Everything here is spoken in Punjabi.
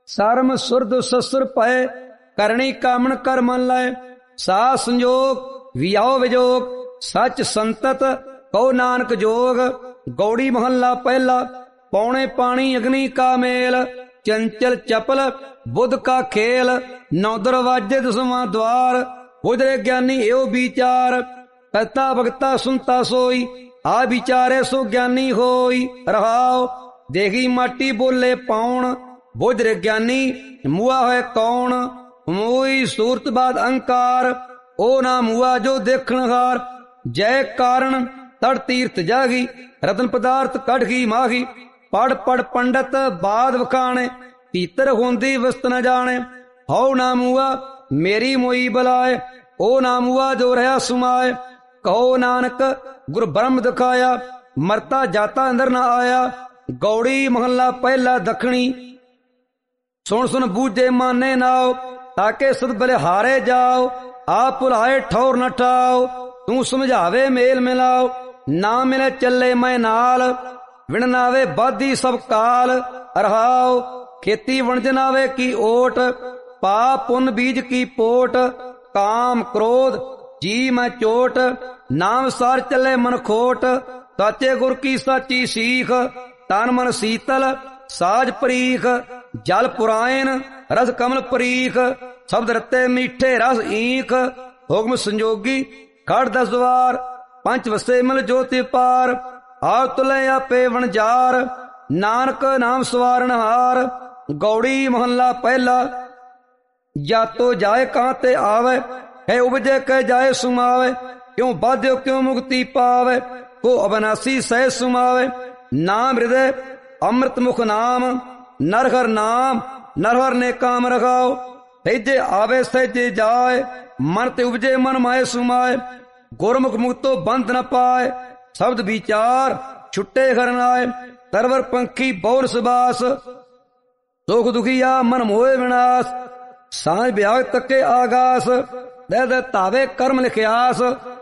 ਸਰਮ ਸੁਰਦ ਸਸੁਰ ਪਏ, ਕਰਨੀ ਕਾਮਣ ਕਰ ਮਨ ਲਏ। ਸਾ ਸੰਜੋਗ ਵਿਆਹ ਵਿਜੋਗ, ਸੱਚ ਸੰਤਤ ਕਉ ਨਾਨਕ ਜੋਗ। ਗੌੜੀ ਮਹੱਲਾ ਪਹਿਲਾ। ਪੌਣੇ ਪਾਣੀ ਅਗਨੀ ਕਾ ਮੇਲ, ਚੰਚਲ ਚਪਲ ਬੁੱਧ ਕਾ ਖੇਲ। ਨੌ ਦਰਵਾਜੇ ਦਸਵਾਂ ਦਵਾਰ, ਬੁਝਰੇ ਗਿਆਨੀ ਏਉ ਵਿਚਾਰ। ਕਰਤਾ ਭਗਤਾ ਸੁਨਤਾ ਸੋਈ, ਆ ਵਿਚਾਰੇ ਸੋ ਗਿਆਨੀ ਹੋਈ। ਰਹਾਉ ਦੇਖੀ ਮਾਟੀ ਬੋਲੇ ਪਾਉਣ, ਬੁਝਰੇ ਗਿਆਨੀ ਮੂਆ ਹੋਏ ਕੌਣ। ਮੂਈ ਸੂਰਤ ਬਾਦ ਅਹੰਕਾਰ, ਉਹ ਨਾ ਮੂਆ ਜੋ ਦੇਖਣ ਹਾਰ। ਜੈ ਕਾਰਨ ਤੜ ਤੀਰਥ ਜਾਗੀ, ਰਤਨ ਪਦਾਰਥ ਕੱਢ ਗਈ ਮਾਹੀ। ਪੜ ਪੜ ਪੰਡਤ ਬਾਦ ਵਖਾਣੇ, ਭੀਤਰ ਹੁੰਦੀ ਵਸਤ ਨ ਜਾਣੇ। ਹਉ ਨਾ ਮੂਆ ਮੇਰੀ ਮੋਈ ਬਲਾਏ, ਉਹ ਨਾ ਮੂਆ ਜੋ ਰਹਾ ਸੁਮਾਏ। ਕਹੋ ਨਾਨਕ ਗੁਰ ਬ੍ਰਹਮ ਦਿਖਾਇਆ, ਮਰਤਾ ਜਾਤਾ ਅੰਦਰ ਨ ਆਇਆ। ਗੌੜੀ ਮਹੱਲਾ ਪਹਿਲਾ ਦੱਖਣੀ। ਸੁਣ ਸੁਣ ਬੂਝੇ ਮਾਨੇ ਨਾਓ, ਤਾਕੇ ਸਦ ਬਲਿਹਾਰੇ ਜਾਓ। ਆਪ ਭੁਲਾਏ ਠੌਰ ਨ ਠਾਓ, ਤੂੰ ਸਮਝਾਵੇ ਮੇਲ ਮਿਲਾਓ। ਨਾ ਮਿਲੇ ਚੱਲੇ ਮੈਂ ਨਾਲ, ਵਿਣ ਨਾਵੇ ਬਾਧੀ ਸਭ ਕਾਲ। ਰਹਾਉ ਖੇਤੀ ਵਣਜ ਨਾਵੇ ਕੀ ਓਟ, ਪਾਪ ਪੁੰਨ ਬੀਜ ਕੀ ਪੋਟ। ਕਾਮ ਕ੍ਰੋਧ ਜੀ ਮੈਂ ਚੋਟ, ਨਾਮ ਸਾਰ ਚੱਲੇ ਮਨ ਖੋਟ। ਸਾਚੇ ਗੁਰ ਕੀ ਸਾਚੀ ਸੀਖ, ਤਨ ਮਨ ਸੀਤਲ ਸਾਜ ਪਰੀਖ। ਜਲ ਪੁਰਾਇਨ ਰਸ ਕਮਲ ਪਰੀਖ, ਸ਼ਬਦ ਰਤੇ ਮੀਠੇ ਰਸ ਈਖ। ਹੁਕਮ ਸੰਜੋਗੀ ਖੜ ਦਸ ਦਵਾਰ, ਪੰਚ ਵਸੇ ਮਿਲ ਜੋਤੀ ਪਾਰ। ਆਪ ਤੁਲੇ ਆਪੇ ਵਣਜਾਰ, ਨਾਨਕ ਨਾਮ ਸਵਾਰਨ ਹਾਰ। ਗੌੜੀ ਮਹੱਲਾ ਪਹਿਲਾ। ਜਾਤੋ ਜਾਏ ਕਾਂ ਤੇ ਆਵੇ, ਹੈ ਉਪਜੇ ਕਹਿ ਜਾਏ ਸੁਮਾਵੇ। ਕਿਉ ਬਾਧਿਓ ਕਿਉ ਮੁਕਤੀ ਪਾਵੇ, ਕੋ ਅਬਨਾਸੀ ਸਹਿ ਸੁਮਾਵੇ। ਨਾਮ ਹਿਰਦੇ ਅੰਮ੍ਰਿਤ ਮੁਖ ਨਾਮ, ਨਰ ਹਰ ਨਾਮ ਨਰ ਹਰ ਨੇ ਕਾਮ ਰਖਾਓ। ਸਹਿਜੇ ਆਵੇ ਸਹਿਜੇ ਜਾਏ, ਮਨ ਤੇ ਉਪਜੇ ਮਨ ਮਾਏ ਸੁਮਾਏ। ਗੁਰਮੁਖ ਮੁਕਤੋ ਬੰਧ ਨ ਪਾਏ, ਸ਼ਬਦ ਵਿਚਾਰ ਛੁੱਟੇ ਖਰਨਾਏ। ਤਰਵਰ ਪੰਖੀ ਬੌਰ ਸੁਬਾਸ, ਦੁਖ ਦੁਖੀਆ ਮਨ ਮੋਏ ਵਿਨਾਸ਼। ਸਾਂਝ ਬਿਆਗ ਤੱਕੇ ਆਗਾਸ, ਦੇ ਦੇ ਧਾਵੇ ਕਰਮ ਲਿਖਿਆਸ।